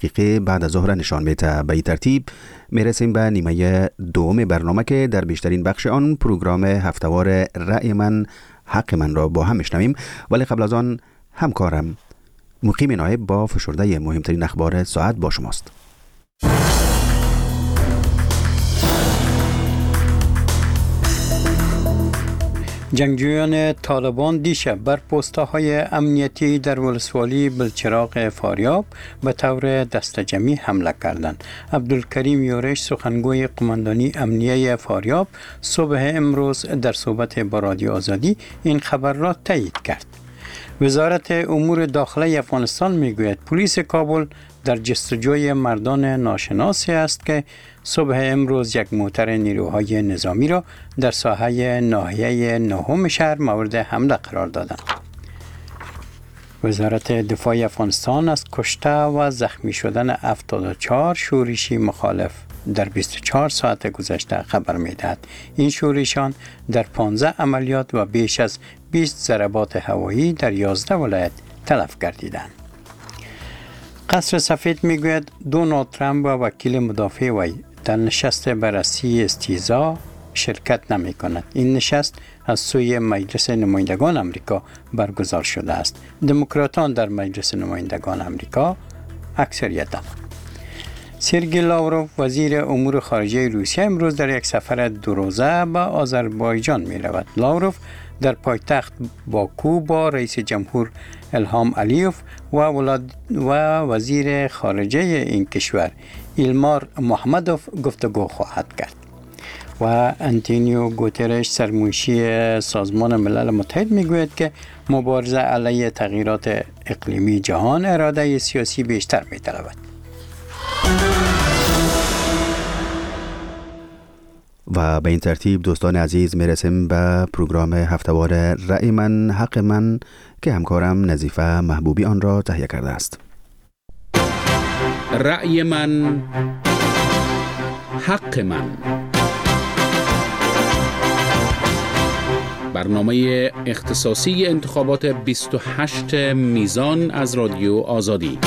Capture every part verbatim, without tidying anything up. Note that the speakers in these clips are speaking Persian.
دقیقه بعد از ظهر نشان میده. به این ترتیب میرسیم به نیمه دوم برنامه که در بیشترین بخش آن پروگرام هفتهوار رأی من حق من را با هم میشنویم، ولی قبل از آن همکارم مقیم نایب با فشرده مهمترین اخبار ساعت با شماست. جنگجویان طالبان دیشب بر پست‌های امنیتی در ولسوالی بلچراغ فاریاب به طور دسته‌جمعی حمله کردند. عبدالکریم یورش سخنگوی قماندانی امنیه فاریاب صبح امروز در صحبت با رادیو آزادی این خبر را تایید کرد. وزارت امور داخلی افغانستان میگوید پلیس کابل در جستجوی مردان ناشناسی است که صبح امروز یک موتر نیروهای نظامی را در ساحه ناحیه نهم شهر مورد حمله قرار دادند. وزارت دفاع افغانستان از کشته و زخمی شدن هفتاد و چهار شورشی مخالف در بیست و چهار ساعت گذشته خبر می‌دهد. این شورشان در پانزده عملیات و بیش از بیست ضربات هوایی در یازده ولایت تلف گردیدند. قصر سفید میگوید دونالد ترامپ و وکیل مدافع وی در نشست بررسی استیضاح شرکت نمی کند. این نشست از سوی مجلس نمایندگان امریکا برگزار شده است. دموکراتان در مجلس نمایندگان امریکا اکثریت دارند. سرگئی لاوروف وزیر امور خارجه روسیه امروز در یک سفر دو روزه به آذربایجان می رود. لاوروف در پایتخت باکو با رئیس جمهور الهام علیوف و, و وزیر خارجه این کشور ایلمار محمدوف گفتگو خواهد کرد. و انتونیو گوترش سرمنشی سازمان ملل متحد میگوید که مبارزه علیه تغییرات اقلیمی جهان اراده سیاسی بیشتر میطلبد. و به این ترتیب دوستان عزیز میرسیم به پروگرام هفتهوار رأی من حق من که همکارم نظیفه محبوبی آن را تهیه کرده است. رأی من حق من، برنامه اختصاصی انتخابات بیست و هشت میزان از رادیو آزادی.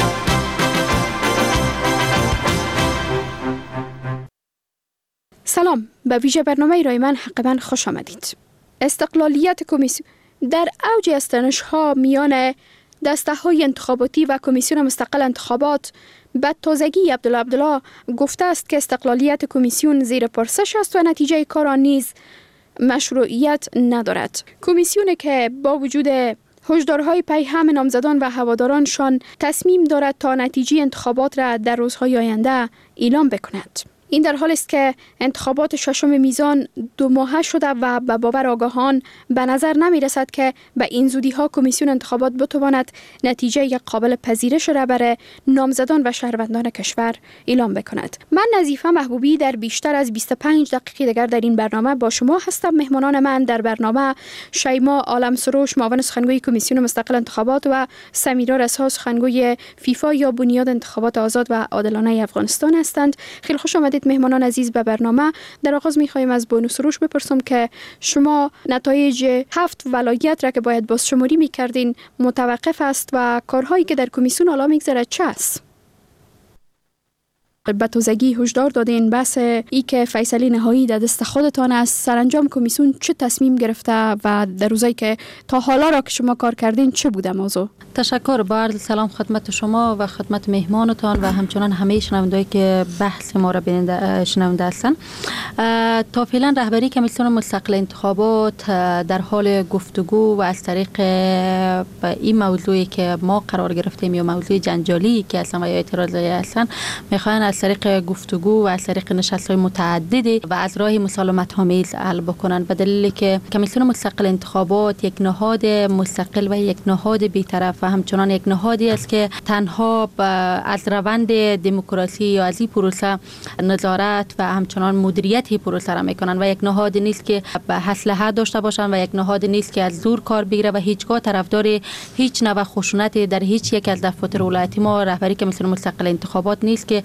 سلام، به ویژه برنامه رای من حق من خوش آمدید. استقلالیت کمیسیون در اوج استنش‌ها میان دسته‌های انتخاباتی و کمیسیون مستقل انتخابات به تازگی عبدالله عبدالله گفته است که استقلالیت کمیسیون زیر پرسش است و نتیجه کار آن نیز مشروعیت ندارد. کمیسیونی که با وجود هشدارهای پیهم نامزدان و هوادارانشان تصمیم دارد تا نتیجه انتخابات را در روزهای آینده اعلام بکند. این در حالی است که انتخابات ششم میزان دو ماهه شده و به باور آگاهان به نظر نمی رسد که به این زودی ها کمیسیون انتخابات بتواند نتیجه یک قابل پذیرش را برای نامزدان و شهروندان کشور اعلام بکند. من نظیفه محبوبی در بیشتر از بیست و پنج دقیقه دیگر در این برنامه با شما هستم. مهمانان من در برنامه شیما عالم سروش معاون سخنگوی کمیسیون مستقل انتخابات و سمیرا رسا سخنگوی فیفا یا بنیاد انتخابات آزاد و عادلانه افغانستان هستند. خیلی خوش آمدید مهمانان عزیز به برنامه. در آغاز می‌خوایم از بانو سروش بپرسم که شما نتایج هفت ولایت را که باید بازشماری می‌کردین متوقف است و کارهایی که در کمیسیون حالا می‌گذرد چه است؟ به تازگی هشدار دادین بس ای که فیصله نهایی در دست خودتان است. سرانجام کمیسیون چه تصمیم گرفته و در روزایی که تا حالا را که شما کار کردین چه بوده موضوع؟ تشکر. با عرض سلام خدمت شما و خدمت مهمانتان و همچنان همه شنوندهایی که بحث ما را بیننده شنونده هستند. تا فعلا رهبری کمیسیون مستقل انتخابات در حال گفتگو و از طریق این موضوعی که ما قرار گرفتیم یا موضوع جنجالی که اصلا و یا اعتراضی هستند میخواین از طریق گفتگو و از طریق نشست‌های متعددی و از راه مسالمت آمیز حل بکنن، به دلیلی که کمیسیون مستقل انتخابات یک نهاد مستقل و یک نهاد بی‌طرف و همچنان یک نهادی است که تنها از روند دموکراسی یا از این پروسه نظارت و همچنان مدیریت پروسه را میکنن و یک نهاد نیست که به اسلحه داشته باشن و یک نهاد نیست که از زور کار بگیره و هیچگاه طرفدار هیچ نوع خشونت در هیچ یک از دفاتر ولایتی ما رهبری کمیسیون مستقل انتخابات نیست که آسیب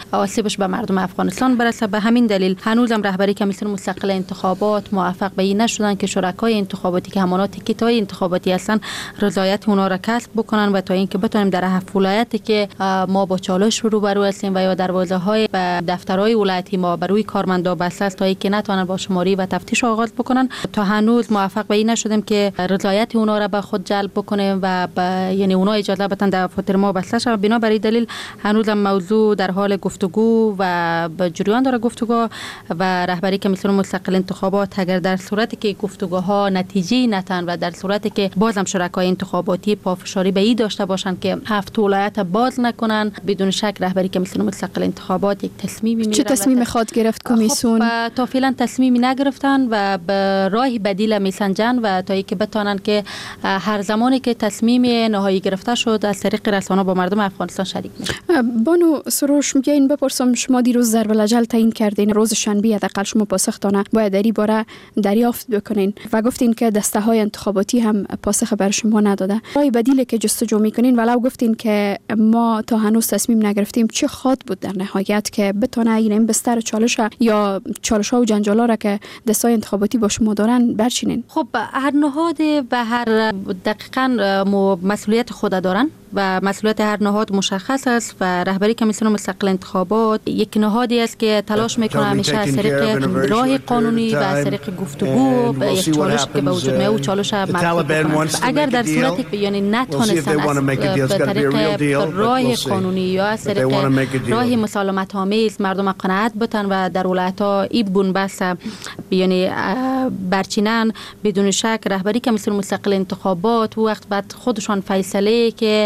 که بشه به مردم افغانستان برسه. به همین دلیل هنوز هم رهبری کمیسیون مستقل انتخابات موفق به این نشدن که شرکای انتخاباتی که همانا تیکت‌های انتخاباتی هستن رضایت اونا را کسب بکنن و تا اینکه بتونیم در هفت ولایتی که ما با چالش روبرو هستیم و یا دروازه‌های و دفترهای ولایتی ما بر روی کارمندا بسته است تا اینکه نتونن با شماری و تفتیش آغاز بکنن، تا هنوز موفق به این نشدیم که رضایت اونا را به خود جلب بکنیم و یعنی اونا اجازه بدن دفاتر ما بسته شه. بنابراین دلیل هنوز هم موضوع در حال گفتگو و به جریان داره گفتگو و رهبری کمیسیون مستقل انتخابات اگر در صورتی که گفتگوها نتیجه نتن و در صورتی که بازم شرکای انتخاباتی پافشاری به این داشته باشند که هفت ولایت باز نکنن، بدون شک رهبری کمیسیون مستقل انتخابات یک تصمیمی میگیره. چه تصمیم خواهد گرفت کمیسیون؟ خب تا فعلا تصمیمی نگرفتن و به راه بدیل میسنجن و تا اینکه بتونن که هر زمانی که تصمیم نهایی گرفته شد از طریق رسانه با مردم افغانستان شریک میشن. بانو سروش میگه این بپرسم، شما دیروز ضرب الاجل تعیین کردین، روز شنبه حداقل شما پاسختانه باید در این باره دریافت بکنین و گفتین که دسته های انتخاباتی هم پاسخ بر شما نداده. راه بدیلی که جستجو میکنین ولو گفتین که ما تا هنوز تصمیم نگرفتیم، چه خواهد بود در نهایت که بتونه این بستر چالش یا چالش ها و جنجالا را که دستای انتخاباتی با شما دارن برچینین؟ خب هر نهاد به هر دقیقاً مسئولیت خود دارن و مسئولیت هر نهاد مشخص است و رهبری کمیسیون مستقل انتخابات یک نهادی است که تلاش میکنه همیشه از طریق راه قانونی و از طریق گفتگو یک چالش که به وجود میاد و چالش مطلوب کنه. اگر در صورتی که یعنی نتونستن از طریق راه قانونی یا از طریق راه مسالمت آمیز مردم قناعت بتن و در ولایت‌ها این بنبست یعنی برچینن، بدون شک رهبری کمیسیون مستقل انتخابات وقت بعد خودشان فیصله که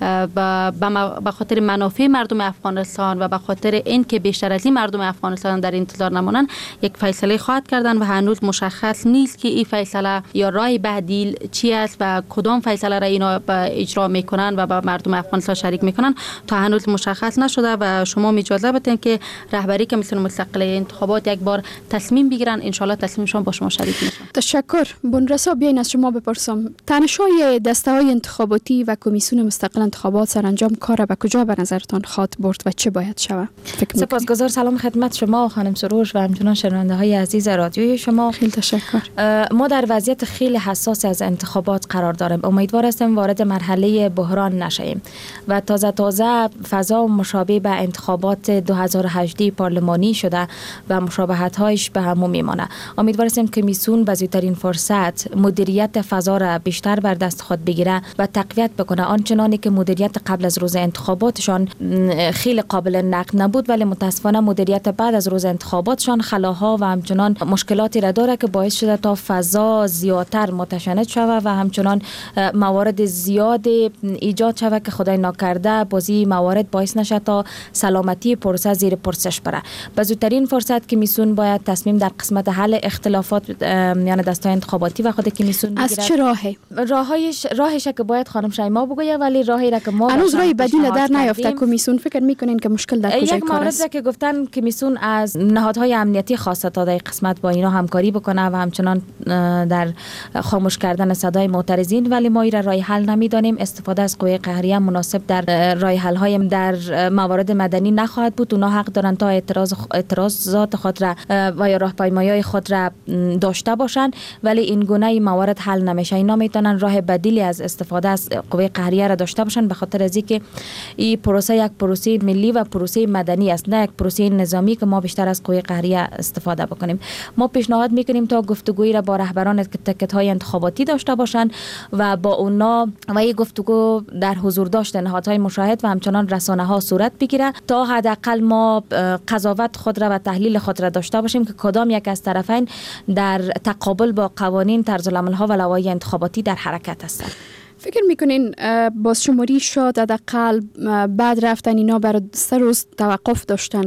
به خاطر منافع مردم افغانستان و به خاطر این که بیشتر از این مردم افغانستان در انتظار نمانند یک فیصله خواهد کردن و هنوز مشخص نیست که این فیصله یا راه بدیل چی است و کدام فیصله را اینا اجرا میکنن و با مردم افغانستان شریک میکنن تا هنوز مشخص نشده و شما اجازه بدین که رهبری کمیسیون مستقل انتخابات یک بار تصمیم بگیرن، ان شاء الله تصمیمشون با شما شریک میشن. تشکر. بنرسا بیاین از شما بپرسم، تنش‌های دسته‌های انتخاباتی و کمیسیون مستقل انتخابات سرانجام کار به کجا به نظرتان خواهد برد و چه باید شود؟ سپاسگزار. سلام خدمت شما خانم سروش و همچنان شنونده های عزیز رادیوی شما. خیلی تشکر. ما در وضعیت خیلی حساس از انتخابات قرار داریم. امیدوار هستم وارد مرحله بحران نشیم و تازه تازه فضا مشابه به انتخابات دو هزار و هجده پارلمانی شده و مشابهت‌هایش به همون میمانه. امیدوار هستم کمیسیون به زودترین فرصت مدیریت فضا را بیشتر بر دست خود بگیره و تقویت بکنه، آنچنانی که مدیریت قبل از روز انتخاباتشان خیلی قابل نقد نبود، ولی متاسفانه مدیریت بعد از روز انتخاباتشان خلاها و همچنان مشکلاتی را داره که باعث شده تا فضا زیادتر متشنج شود و همچنان موارد زیاد ایجاد شود که خدای ناکرده بازی موارد باعث نشه تا سلامتی پروسه زیر پرسش بره. به زودترین فرصت کمیسیون باید تصمیم در قسمت حل اختلافات میان دسته‌های انتخاباتی و خود کمیسیون بگیرد. از چه راهی؟ راهش راهش که باید خانم شیما بگه، ولی راهی را که ما هنوز راه بدیل در نیافته. کمیسیون فکر میکنین که مشکل در کجای کار است؟ یک مورد که گفتن کمیسیون از نهادهای امنیتی خواسته تا در قسمت با اینا همکاری بکنه و همچنان در خاموش کردن صدای معترضین، ولی ما این راه حل نمیدانیم. استفاده از قوه قهریه مناسب در راه حل های در موارد مدنی نخواهد بود. اونا حق دارن تا اعتراض اعتراضات خود را و یا راهپیمایی خود را داشته باشن، ولی این گونه موارد حل نمیشه. اینا میتونن راه بدیلی از استفاده از قوه قهریه را داشته باشن، به خاطر از اینکه این پروسه یک پروسه ملی و پروسه مدنی است، نه یک پروسه نظامی که ما بیشتر از قوه قهریه استفاده بکنیم. ما پیشنهاد میکنیم تا گفتگویی را با رهبران تکت‌های انتخاباتی داشته باشن و با اونا و این گفتگو در حضور داشت نهادهای مشاهد و همچنان رسانه ها صورت بگیره تا حداقل ما قضاوت خود را و تحلیل خود را داشته باشیم که کدام یک از طرفین در تقابل با قوانین، طرزالعمل ها و لوایح انتخاباتی در حرکت هستند. فکر میکنین بازشماری شد حداقل بعد رفتن اینا برای سه روز توقف داشتن؟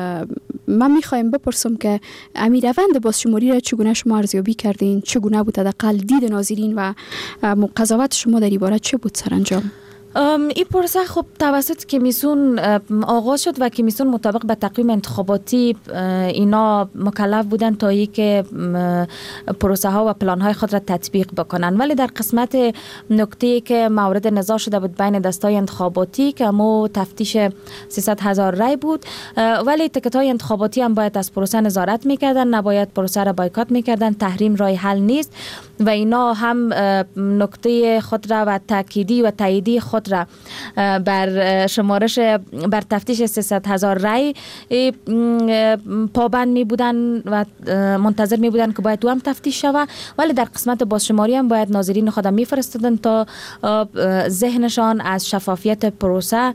من میخوایم بپرسم که امیر روند بازشماری را چگونه شما ارزیابی کردین؟ چگونه بود حداقل دید ناظرین و قضاوت شما در این باره چه بود سرانجام؟ این پروسه خب توسط کمیسیون آغاز شد و کمیسیون مطابق به تقویم انتخاباتی اینا مکلف بودن تا ای که پروسه ها و پلان های خود را تطبیق بکنن، ولی در قسمت نکته که مورد نزاع شده بود بین دستای انتخاباتی که مو تفتیش سیصد هزار رای بود، ولی تکت های انتخاباتی هم باید از پروسه نظارت میکردن، نباید پروسه را بایکات میکردن، تحریم راه حل نیست و اینا هم نکته خود را و تأکیدی و تاییدی خود را بر شمارش بر تفتیش سیصد هزار رای پابند می بودن و منتظر می بودن که باید تو هم تفتیش شود، ولی در قسمت بازشماری هم باید ناظرین خود می فرستادن تا ذهنشان از شفافیت پروسه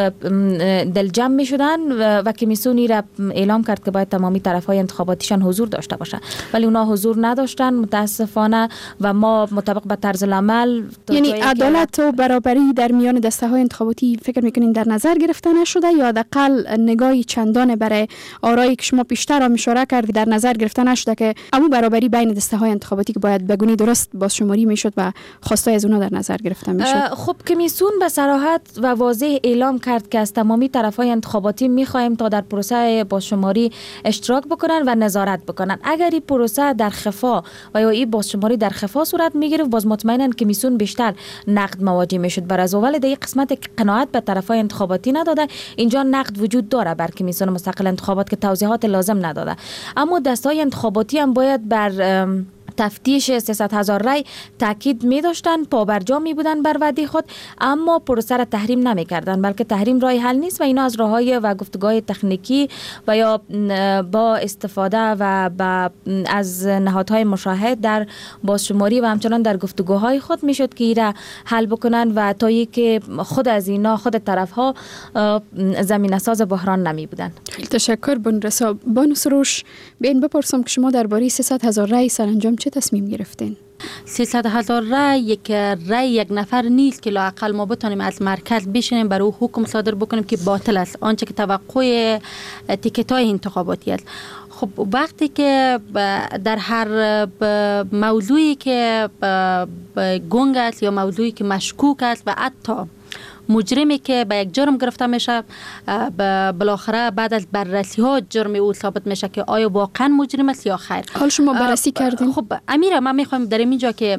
دلجم می شدن و کمیسیونی را اعلام کرد که باید تمامی طرف های انتخاباتیشان حضور داشته باشه، ولی اونا حضور نداشتن متاسفانه و ما مطابق به طرز العمل یعنی عدالت و برابری در میان دسته های انتخاباتی فکر میکنین در نظر گرفته نشده یا حداقل نگاهی چندان برای آرایی که شما پیشتر هم اشاره کردید در نظر گرفته نشده که اما برابری بین دسته های انتخاباتی که باید به گونه درست بازشماری میشد و خواستای از اونها در نظر گرفته میشد؟ خب کمیسیون به صراحت و واضح اعلام کرد که از تمامی طرف های انتخاباتی میخوایم تا در پروسه بازشماری اشتراک بکنن و نظارت بکنن. اگر این پروسه در خفا و یا این بازشماری در خفا صورت میگرفت باز مطمئنا کمیسیون بیشتر نقد مواجه میشد بر از اول در قسمت قناعت به طرفای انتخاباتی نداده، اینجا نقد وجود داره بر کمیسیون مستقل انتخابات که توضیحات لازم نداده، اما دستای انتخاباتی هم باید بر تفتیش سیصد هزار رای تاکید می داشتن، پابرجا می بودن بر وعده خود، اما پروسه را تحریم نمی کردن، بلکه تحریم راه حل نیست و اینا از راههای و گفتگوهای تکنیکی و یا با استفاده و با از نهادهای مشاهد در بازشماری و همچنان در گفتگوهای خود می شد که ایرا حل بکنن و تا ای که خود از اینا خود طرف ها زمینه ساز بحران نمی بودن. خیلی تشکر بانو بانو سروش. بین بپرسم که شما درباره سیصد هزار رای سرانجام چه تصمیم گرفتین؟ سیصد هزار رای یک رای یک نفر نیست که لااقل ما بتونیم از مرکز بشینیم برای او حکم صادر بکنیم که باطل است، آنچه که توقع تیکت های انتخاباتی است. خب وقتی که در هر موضوعی که گنگ است یا موضوعی که مشکوک است و حتی مجرمی که به یک جرم گرفته میشه بالاخره بعد از بررسی ها جرم او ثابت میشه که آیا واقعا مجرم است یا خیر. حال شما بررسی کردین؟ خب امیره من میخوام در اینجا که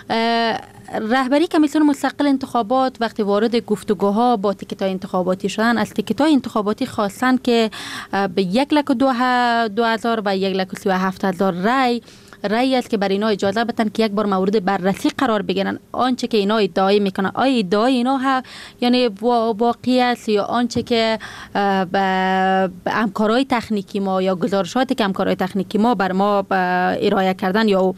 رهبری کمیسیون مستقل انتخابات وقتی وارد گفتگوها با تیکت‌های انتخاباتی شدن از تیکت‌های انتخاباتی خواستن که به یک لک و دو هزار و یک لک و سی و هفت هزار رای رأی است که بر اینا اجازه بدن که یک بار مورد بررسی قرار بگیرن. آنچه که اینا ادعای میکنن آیا ادعای اینا ها یعنی واقعی است یا آنچه که به همکارای تکنیکی ما یا گزارشاتی که همکارای تکنیکی ما بر ما ارائه کردن یا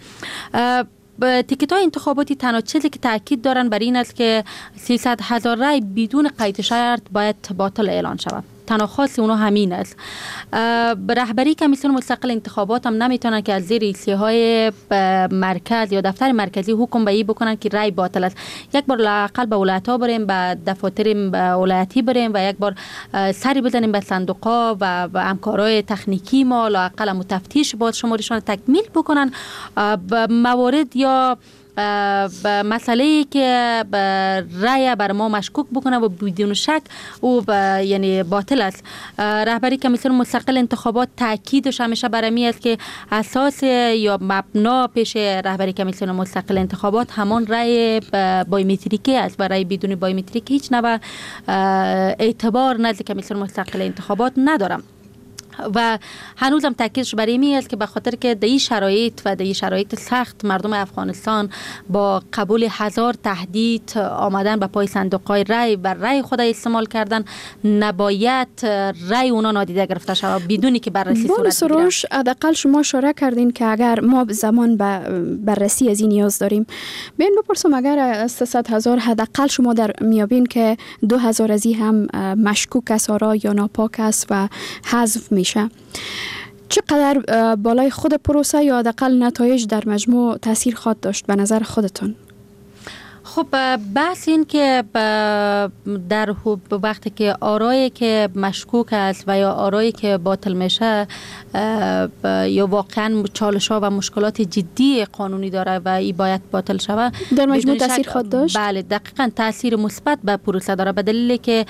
تیکت های انتخاباتی تنها چیزی که تاکید دارن بر این است که سیصد هزار رای بدون قید شرط باید باطل اعلان شود. تنها خاص اونا همین است. رهبری کمیسیون مستقل انتخابات هم نمیتونن که از زیر ایسیه های مرکز یا دفتر مرکزی حکم به این بکنن که رای باطل است. یک بار لااقل به ولایت ها بریم، به دفاتر ولایتی بریم و یک بار سری بزنیم به صندوق و همکارای تکنیکی ما لااقل متفتیش بازشماریشون تکمیل بکنن موارد یا به مسئله‌ای که رأی بر ما مشکوک بکنه و بدون شک او یعنی باطل است. رهبری کمیسیون مستقل انتخابات تاکیدش همیشه بر این است که اساس یا مبنا پیش رهبری کمیسیون مستقل انتخابات همان رأی بایومتریکی است و رأی بدون بایومتریک هیچ نوع اعتبار نزد کمیسیون مستقل انتخابات ندارم. و هنوزم تاکیدش بر این است که به خاطر که در این شرایط و در این شرایط سخت مردم افغانستان با قبول هزار تهدید آمدن به پای صندوق‌های رای و رای خود استعمال کردن نباید رای اونا نادیده گرفته شود بدونی که بررسی صورت بگیره. سروش حداقل شما اشاره کردین که اگر ما زمان به بررسی از این نیاز داریم، ببین بپرسم اگر از سیصد هزار حداقل شما در میابین که دو هزار از این هم مشکوک است یا ناپاک است و حذف میشه، چقدر بالای خود پروسه یا حداقل نتایج در مجموع تاثیر خواهد داشت به نظر خودتون؟ خب بحث این که در وقتی که آرایی که مشکوک است و یا آرایی که باطل میشه یا واقعا چالش‌ها و مشکلات جدی قانونی داره و ای باید باطل شود، در مجموع تاثیر خود داشت. بله دقیقاً تاثیر مثبت به پروسه داره، به دلیلی که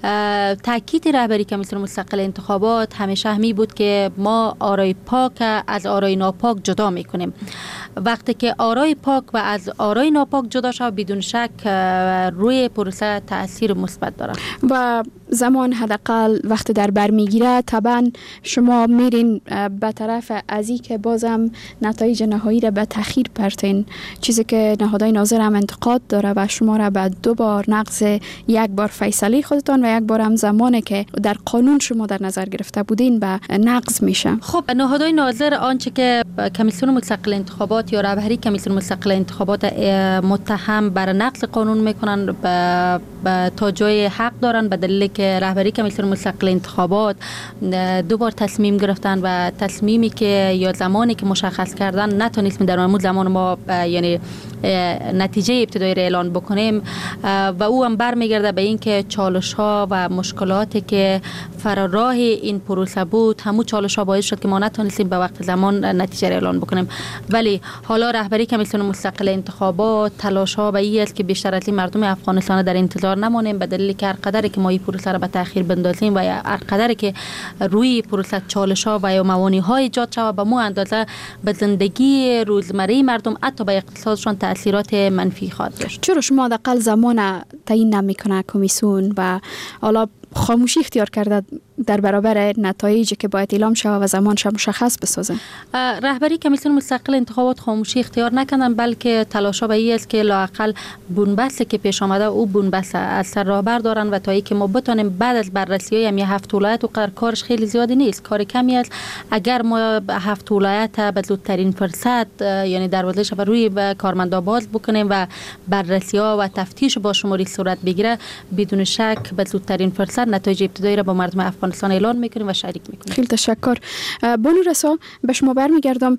تاکید رهبری کمیسیون مستقل انتخابات همیشه همی بود که ما آرای پاک از آرای ناپاک جدا میکنیم. وقتی که آرای پاک و از آرای ناپاک جدا شود بدون شک روی پروسه تاثیر مثبت داره و زمان حداقل وقت در بر میگیره. طبعا شما میرین به طرف ازی که بازم نتایج نهایی را به تأخیر پرتین، چیزی که نهادهای ناظر هم انتقاد داره و شما را به دو بار نقض یک بار فیصله خودتان و یک بار هم زمانی که در قانون شما در نظر گرفته بودین به نقض میشه. خب نهادهای ناظر آنچه که کمیسیون مستقل انتخابات یا رهبری کمیسیون مستقل انتخابات متهم بر نقض قانون میکنن به تا جای حق دارن، به دلیل که رهبری کمیسیون مستقل انتخابات دو بار تصمیم گرفتن و تصمیمی که یا زمانی که مشخص کردن نتونستیم در اون زمان ما یعنی نتیجه ابتدایی را اعلان بکنیم و او هم برمیگرده به این که چالش ها و مشکلاتی که فراراه این پروسه بود همون چالش ها باعث شد که ما نتونستیم به وقت زمان نتیجه را اعلان بکنیم. ولی حالا رهبری کمیسیون مستقل انتخابات تلاش ها به این است که بیشتر از مردم افغانستان در انتظار نمانیم، به دلیلی که هر قدری که ما این پروسه را به تأخیر بندازیم و هر قدری که روی پروسه چالش ها و موانع ها ایجاد شود به مو اندازه به زندگی روزمره مردم حتی به اقتصادشان تاثیرات منفی خواهد داشت. چرا شما حداقل زمان تعیین نمیکنه کمیسیون و حالا خاموشی اختیار کرده در برابر نتایجی که باید اعلام شود و زمانش مشخص بسازن؟ رهبری کمیسیون مستقل انتخابات خاموشی اختیار نکردن، بلکه تلاشا به این است که لااقل بنبستی که پیش آمده او بنبست از سر راه بردارن و تا اینکه ما بتونیم بعد از بررسی های هفت ولایت و کارش خیلی زیادی نیست، کار کمی است. اگر ما هفت ولایت به زودترین فرصت یعنی دروازه‌اش بر روی کارمندا باز بکنیم و بررسی ها و تفتیش با شماری صورت بگیره، بدون شک به زودترین فرصت نتایج ابتدایی را با مردم افغانستان اعلان میکنیم و شریک میکنیم. خیلی تشکر. بانو رسا به شما برمیگردم.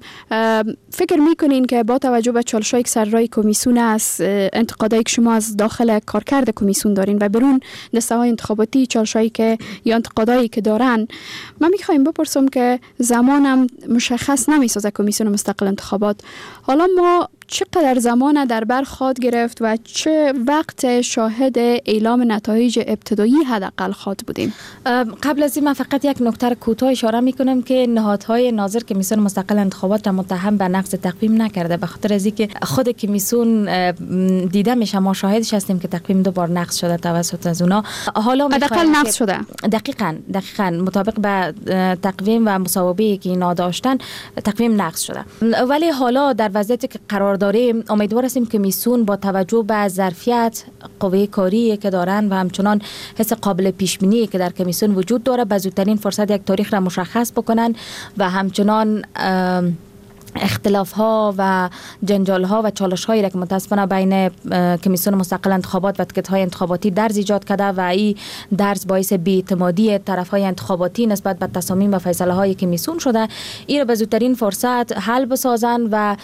فکر میکنین که با توجه به چالش‌هایی که سر راه کمیسیون است، انتقادایی که شما از داخل کارکرد کمیسیون دارین و برون دسته‌های انتخاباتی چالش‌هایی که یا انتقادایی که دارن، من میخوایم بپرسم که زمانم مشخص نمیسازه کمیسیون مستقل انتخابات. حالا ما چقدر زمان در بر خواهد گرفت و چه وقت شاهد اعلام نتایج ابتدایی حداقل خواهد بودیم؟ قبل از این من فقط یک نکته کوتاه اشاره میکنم که نهادهای ناظر کمیسیون مستقل انتخابات را متهم به نقض تقویم نکرده، به خاطر از اینکه خود کمیسیون دیده میشه، ما شاهدش هستیم که تقویم دو بار نقض شده توسط از اونا. حالا حداقل نقض شده. دقیقاً دقیقاً مطابق به تقویم و مصوبه‌ای که اینا داشتن تقویم نقض شده. ولی حالا در وضعیتی که قرار داریم امیدوار هستیم که کمیسیون با توجه به ظرفیت قوه کاری که دارن و همچنان حس قابل پیش بینی که در کمیسیون وجود داره به زودترین فرصت یک تاریخ را مشخص بکنن و همچنان اختلاف ها و جنجال ها و چالش هایی که متاسفانه بین کمیسیون مستقل انتخابات و تکت های انتخاباتی درز ایجاد کرده و این درز باعث بی‌اعتمادی طرف های انتخاباتی نسبت به تصامیم و فیصله های کمیسیون شده، این را به زودترین فرصت حل بسازن و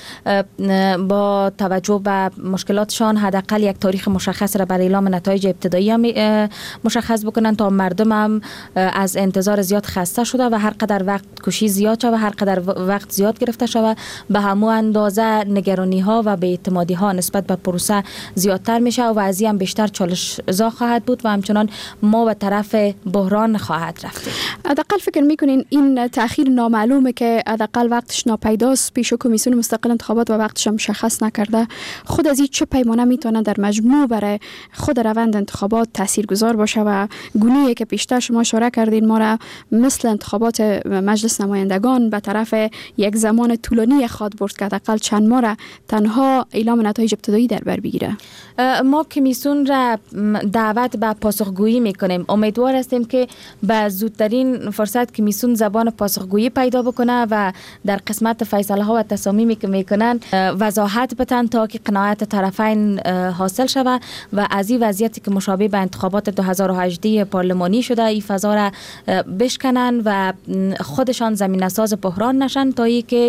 با توجه به مشکلاتشان حداقل یک تاریخ مشخص را برای اعلام نتایج ابتدایی مشخص بکنن تا مردم هم از انتظار زیاد خسته شده و هر قدر وقت کشی زیاد شده و هر قدر وقت زیاد گرفته شده به همون اندازه نگرانی ها و بی‌اعتمادی ها نسبت به پروسه زیادتر میشه و از این بیشتر چالش زا خواهد بود و همچنان ما به طرف بحران خواهد رفت. حداقل فکر میکنین این تأخیر نامعلومه که حداقل وقتش ناپیداست، پیش کمیسیون مستقل انتخابات و وقتش هم مشخص نکرده، خود از این چه پیمانه میتونه در مجموع برای خود روند انتخابات تاثیرگذار باشه و گونه‌ای که پیشتر شما اشاره کردین ما را مثل انتخابات مجلس نمایندگان به طرف یک زمان طولانی خواهد برد که حداقل چند ماه را تنها اعلام نتایج ابتدایی در بر بگیره؟ ما کمیسیون را دعوت به پاسخگویی میکنیم. امیدوار هستیم که به زودترین فرصت کمیسیون زبان پاسخگویی پیدا بکنه و در قسمت فیصله ها و تصامیمی که میکنن وضاحت بتن تا که قناعت طرفین حاصل شود و از این وضعیتی که مشابه به انتخابات دو هزار و هجده پارلمانی شده این فضا را بشکنن و خودشان زمینه ساز بحران نشن تا ای که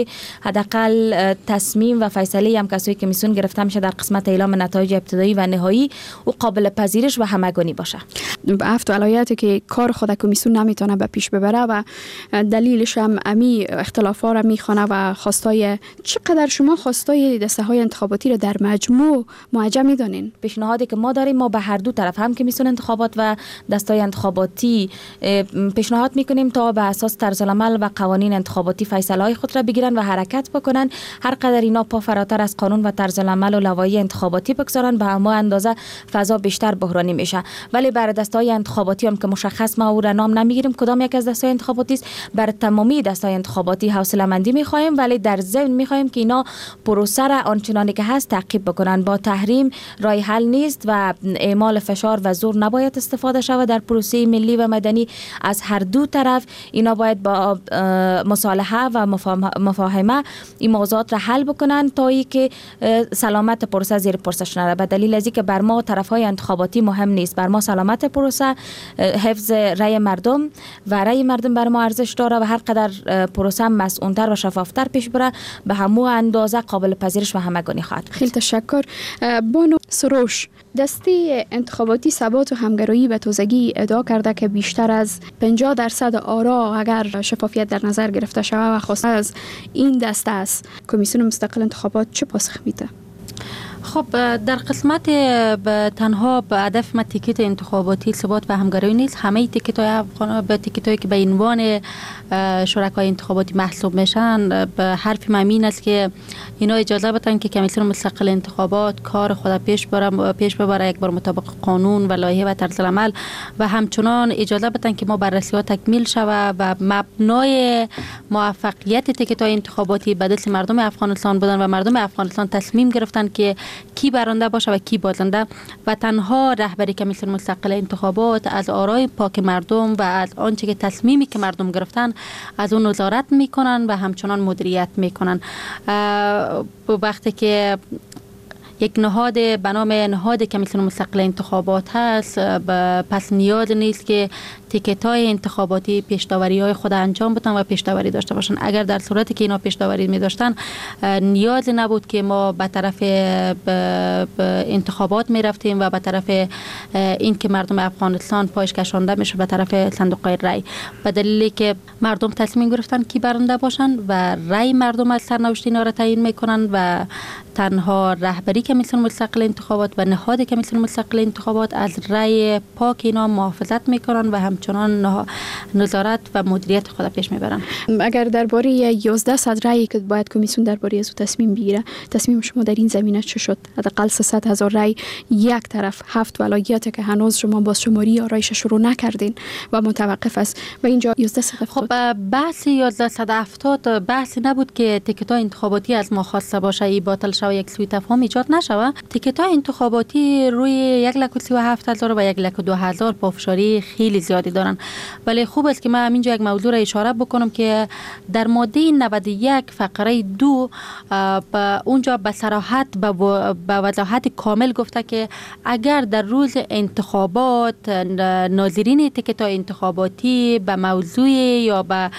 حداقل تصمیم و فیصله هم کسایی که کمیسیون گرفته میشه در قسمت اعلام نتایج ابتدایی و نهایی و قابل پذیرش و همگانی باشه. هفت ولایتی که کار خود کمیسیون نمیتونه به پیش ببره و دلیلش هم امی اختلافات را میخوانه و خواستای چقدر شما خواستای دسته های انتخاباتی را در مجموع معجم میدونین؟ پیشنهادی که ما داریم، ما به هر دو طرف هم کمیسیون انتخابات و دستای انتخاباتی پیشنهاد میکنیم تا به اساس طرزالعمل و قوانین انتخاباتی فیصله های خود را بگیرن و حرکت بکنن. هر قدر اینا پا فراتر از قانون و طرزالعمل و لوایح انتخاباتی بگذارن به همه اندازه فضا بیشتر بحرانی میشه. ولی برای دستای انتخاباتی هم که مشخص ما او را نام نمیگیریم کدام یک از دستای انتخاباتی است، بر تمامی دستای انتخاباتی حوصله مندی میخوایم، ولی در ضمن میخوایم که اینا پروسه را آنچنانی که هست تعقیب بکنن. با تحریم راه حل نیست و اعمال فشار و زور نباید استفاده شود در پروسه ملی و مدنی. از هر دو طرف اینا باید با مصالحه و مفاهمه این موضوعات را حل بکنن تا ای که سلامت پروسه زیر پرسش نره. به دلیل از اینکه بر ما طرفهای انتخاباتی مهم نیست، بر ما سلامت پروسه، حفظ رأی مردم و رأی مردم بر ما ارزش داره و هر قدر پروسه مسئول‌تر و شفافتر پیش بره به همون اندازه قابل پذیرش و همگانی خواهد بود. خیلی تشکر. بانو سروش، دسته انتخاباتی ثبات و همگرایی به تازگی ادعا کرده که بیشتر از پنجاه درصد آرا اگر شفافیت در نظر گرفته شود و خواسته از این دسته است. کمیسیون مستقل انتخابات چه پاسخ میده؟ خب در قسمت تنها به هدف ما تیکت انتخاباتی ثبات و همگرایی نیست. همه تیکت‌های افغان به تیکت‌هایی که به عنوان شرکای انتخاباتی محسوب میشن به حرف ممین است که اینا اجازه بدن که کمیسیون مستقل انتخابات کار خود پیش ببره پیش ببره یک بار مطابق قانون و لایحه و طرزالعمل و همچنان اجازه بدن که ما بررسی‌ها تکمیل شود و مبنای موفقیت تیکت‌های انتخاباتی به دست مردم افغانستان بودن و مردم افغانستان تصمیم گرفتن که کی برنده باشه و کی بازنده و تنها رهبری کمیسیون مستقل انتخابات از آرای پاک مردم و از آنچه که تصمیمی که مردم گرفتن از اون نظارت میکنن و همچنان مدیریت میکنن. وقتی که یک نهاد به نام نهاد کمیسیون مستقل انتخابات هست پس نیاز نیست که تیکت‌های انتخاباتی پیش‌داوری‌های خود انجام بدن و پیش‌داوری داشته باشن. اگر در صورتی که اینا پیش‌داوری می‌داشتن نیاز نبود که ما به طرف انتخابات می‌رفتیم و به طرف این که مردم افغانستان پایش کشانده میشه به طرف صندوق‌های رای، به دلیلی که مردم تصمیم گرفتن کی برنده باشن و رای مردم از سرنوشت اینا را تعیین میکنن و تنها رهبری کمیسیون مستقل انتخابات و نهاد کمیسیون مستقل انتخابات از رای پاک اینا محافظت میکنن و همچنان نظارت و مدیریت خود پیش میبرن. اگر درباره یازده صد رای که باید کمیسیون درباره از تصمیم بگیره، تصمیم شما در این زمینه چه شد؟ حداقل سیصد هزار رای یک طرف، هفت ولایت که هنوز شما باز شماری آرایش شروع نکردین و متوقف است و اینجا یازده صد خب بحث یازده صد هفتاد بحثی نبود که تیکت‌های انتخاباتی از ما خواسته باشه ای باطل شوه یک سوء تفاهم ایجاد نشوه. تیکت‌های انتخاباتی روی یک لک و سی و هفت هزار و یک لک و دو هزار پافشاری خیلی زیادی دارن، ولی خوب است که من همینجا یک موضوع را اشاره بکنم که در ماده نود و یک فقره دو با اونجا به صراحت به وضاحت کامل گفته که اگر در روز انتخابات ناظرین تیکت‌های انتخاباتی به موضوع یا به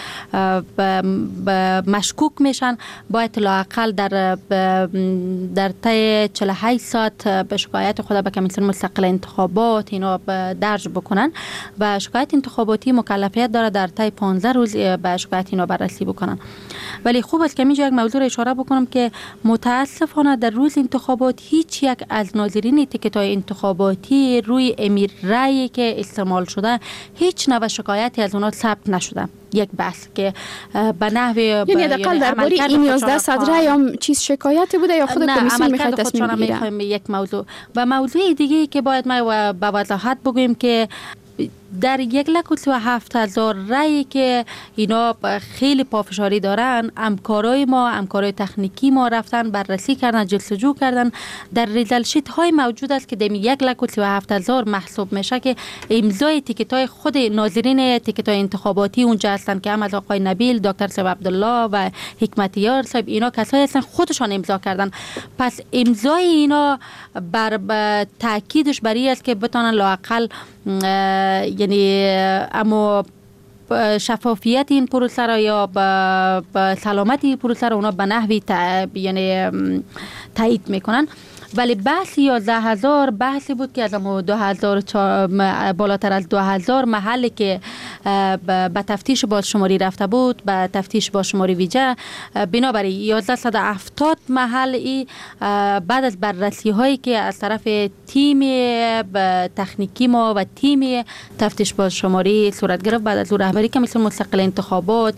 مشکوک میشن باید لااقل در در طی چهل و هشت ساعت به شکایت خود به کمیسیون مستقل انتخابات اینا درج بکنن و شکایت انتخاباتی مکلفیت داره در طی پانزده روز به شکایت اینا بررسی بکنن. ولی خوب است که اینجا یک موضوع را اشاره بکنم که متاسفانه در روز انتخابات هیچ یک از ناظرین تیکت‌های انتخاباتی روی امیر رأیی که استعمال شده هیچ نوع شکایتی از اونها ثبت نشده. یک بحث که به نحوی یعنی حداقل درباره این یازده صد رای هم چیز شکایتی بوده یا خود کمیسیون میخواد تصمیم بگیره؟ یک موضوع و موضوع دیگه که باید ما به وضاحت بگویم که در یک لک و سی و هفت هزار رأی که اینا خیلی پافشاری دارن، همکارای ما همکارای تکنیکی ما رفتن بررسی کردن، جستجو کردن، در ریزل شیت های موجود است که در یک لک و سی و هفت هزار محسوب میشه که امضای تیکت های خود ناظرین تیکت های انتخاباتی اونجا هستن که هم از آقای نبیل، دکتر صاحب عبدالله و حکمتیار صاحب اینا کسایی هستن خودشان امضا کردن. پس امضای اینا بر تاکیدش بر این است که بتونن لااقل یعنی اما شفافیت این پروسه را یا با سلامت این پروسه را اونا به نحوی یعنی تایید میکنن. ولی بحث یازده هزار بحثی بود که از دو هزار بالاتر از دو هزار محلی که به تفتیش بازشماری رفته بود، به تفتیش بازشماری ویژه، بنابراین یازده هفتاد محل ای بعد از بررسی هایی که از طرف تیم تکنیکی ما و تیم تفتیش بازشماری صورت گرفت، بعد از رهبری کمیسیون مستقل انتخابات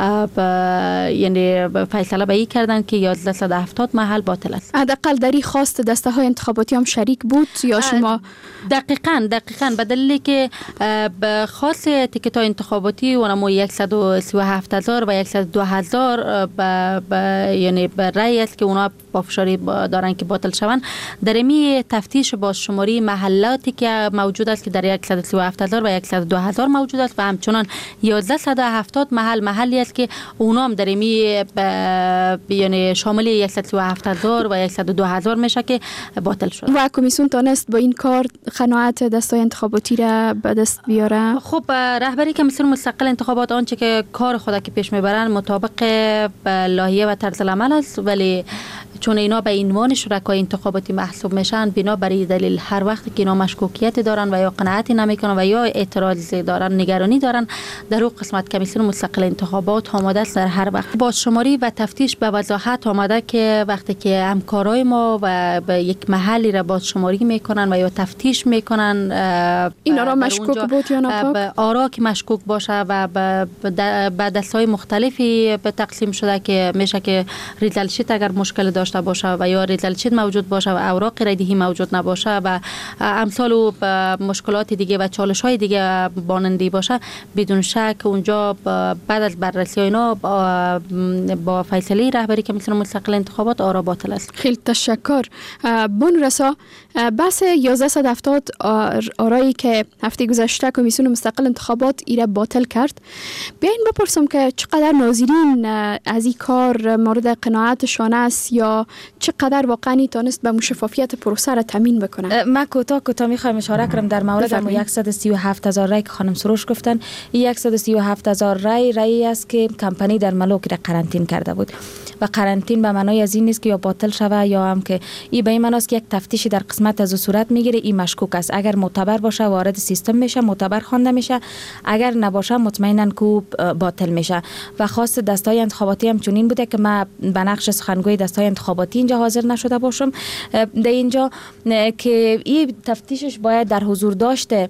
یعنی فیصله به این کردن که یازده هفتاد محل باطل است. حداقل در این خواست دسته های انتخاباتی هم شریک بود یا شما؟ دقیقاً دقیقاً به دلیلی که به خاص تیکت های انتخاباتی اونم صد و سی و هفت هزار و صد و دو هزار یعنی به رأی است که اونا با فشاری دارن که باطل شوند. در امی تفتیش بازشماری محلاتی که موجود است که در صد و سی و هفت هزار و صد و دو هزار موجود است و همچنان یازده هفتاد محل محلی است که اونا هم در امی یعنی شامل صد و سی و هفت هزار و صد و دو هزار میشه که باطل شد. و کمیسیون تانست با این کار قناعت دستای انتخاباتی را به دست بیاره؟ خب رهبری کمیسیون مستقل انتخابات آنچه که کار خود که پیش میبرن مطابق لایحه و طرز العمل است، ولی چون اینا به عنوان شرکای انتخاباتی محسوب میشن، بنا بر دلیل هر وقت که اینا مشکوکیت دارن و یا قناعتی نمیکنن و یا اعتراض دارن، نگرانی دارن، در اون قسمت کمیسیون مستقل انتخابات آماده است در هر وقت بازشماری و تفتیش به وضاحت آمده که وقتی که همکارای ما و به یک محلی را بازشماری میکنن و یا تفتیش میکنن، اینا را مشکوک بود یا ناپاک، آرا که مشکوک باشه و به دستای مختلفی به تقسیم شده که میشه که ریزل شیت اگر مشکل داشته باشه و یا ریزل شیت موجود باشه و اوراق ردیهی موجود نباشه و امثال و مشکلات دیگه و چالش های دیگه بانندی باشه، بدون شک اونجا بعد از بررسی اینا با فیصله رهبری کمیسیون مستقل انتخابات آرا باطل است. خیلی تشکر. بون رسا بحث یازده هفتاد آرایی که هفته گذشته کمیسیون مستقل انتخابات ایره باطل کرد، بیاین بپرسم که چقدر ناظرین از این کار مورد قناعتشان است یا چقدر واقعا تانست به شفافیت پروسه را تامین بکنه؟ من کوتاه کوتاه میخوایم اشاره کنم در مورد هم صد و سی و هفت هزار رای که خانم سروش گفتن. صد و سی و هفت هزار رای رای است که کمپانی در ملوک را قرنطین کرده بود و قرنطین به معنای از این نیست که یا باطل شوه یا هم که این به این معنی است که یک تفتیشی در قسمت از صورت میگیره، این مشکوک است، اگر معتبر باشه وارد سیستم میشه، معتبر خوانده میشه، اگر نباشه مطمئنا کو باطل میشه. و خاص دستای انتخاباتی هم چنین بوده که من به نقش سخنگوی دستای انتخاباتی اینجا حاضر نشده باشم در اینجا که این تفتیشش باید در حضور داشته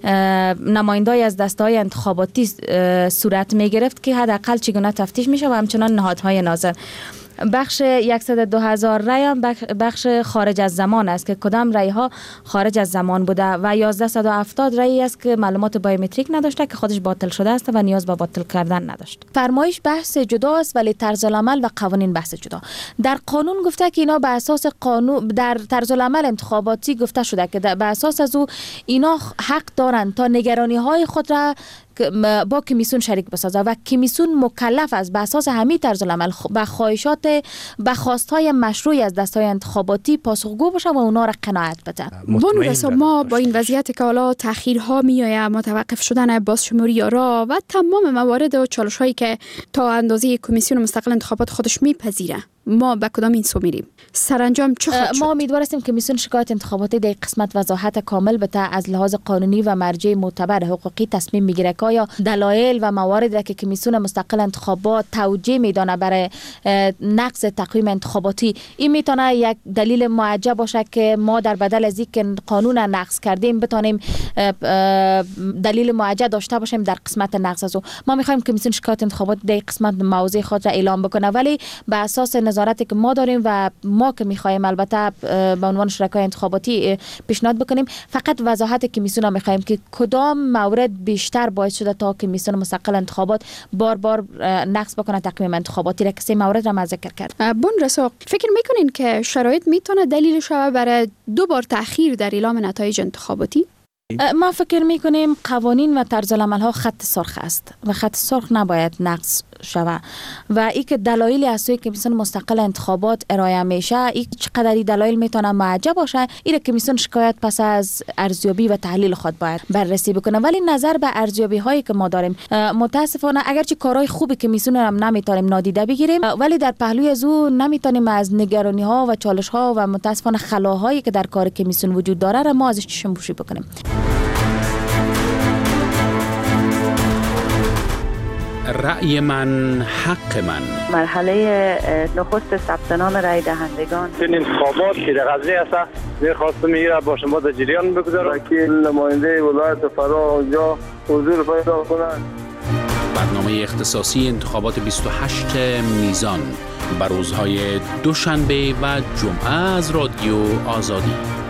نمایندای از دسته‌های انتخاباتی صورت می گرفت که حداقل چگونه تفتیش میشه و همچنان نهادهای ناظر. بخش صد و دو هزار رای هم بخش خارج از زمان است که کدام رای ها خارج از زمان بوده و یازده و هفتاد رای است که معلومات بایومتریک نداشته که خودش باطل شده است و نیاز به باطل کردن نداشت. فرمایش بحث جدا است ولی طرز العمل و قوانین بحث جدا. در قانون گفته که اینا به اساس قانون در طرز العمل انتخاباتی گفته شده که به اساس از او اینا حق دارند تا نگرانی های خود را با کمیسیون شریک بسازه و کمیسیون مکلف است به اساس همین طرز العمل به خواهشات به خواستهای مشروعی از دستای انتخاباتی پاسخگو باشه و اونا را قناعت بده. بون رسا ما با این وضعیت که حالا تاخیرها میآید، متوقف شدن بازشماری آرا و تمام موارد و چالش هایی که تا اندازه کمیسیون مستقل انتخابات خودش میپذیره، ما به کدام این سو میریم؟ سرانجام چه خواهد شد؟ ما امیدوار هستیم که کمیسیون شکایت انتخاباتی در قسمت وضاحت کامل بده، از لحاظ قانونی و مرجع معتبر حقوقی تصمیم میگیره که آیا دلایل و مواردی که کمیسیون مستقل انتخابات توجیه میدانه برای نقض تقویم انتخاباتی، این میتونه یک دلیل معجب باشه که ما در بدل از اینکه قانون نقض کردیم بتونیم دلیل معجب داشته باشیم در قسمت نقض از او. ما میخوایم کمیسیون شکایت انتخابات در قسمت موضع خود را اعلام بکنه، ولی به اساس نظارتی که ما داریم و ما که میخوایم البته به عنوان شرکای انتخاباتی پیشنهاد بکنیم، فقط وضاحت کمیسیون را میخوایم که کدام مورد بیشتر باعث شده تا کمیسیون مستقل انتخابات بار بار نقض بکنه تقویم انتخاباتی را، که سه مورد را ذکر کرد. بون رسا فکر میکنین که شرایط میتونه دلیل شوه برای دو بار تأخیر در اعلام نتایج انتخاباتی؟ ما فکر میکنیم قوانین و طرز العمل ها خط سرخ است و خط سرخ نباید نقض شود و ای که دلایلی از سوی کمیسیون مستقل انتخابات ارائه میشه، این چقدری دلایل میتونه معجب باشه، این کمیسیون شکایت پس از ارزیابی و تحلیل خود باید بررسی بکنه. ولی نظر به ارزیابی هایی که ما داریم، متاسفانه اگرچه کارهای خوب کمیسیون هم نمیتونیم نادیده بگیریم، ولی در پهلوی از او نمیتونیم از نگرانی ها و چالش ها و متاسفانه خلاهایی که در کار کمیسیون وجود داره را ما ازش چشم پوشی بکنیم. رأی من حق من. مرحله نخست ثبت نام رای دهندگان. این انتخابات که در قضیه است، می‌خواستم میره با شما در جریان بگذارم. وکیل نماینده ولایت فرا اونجا حضور پیدا کنند. برنامه اختصاصی انتخابات بیست و هشت میزان بر روزهای دوشنبه و جمعه از رادیو آزادی.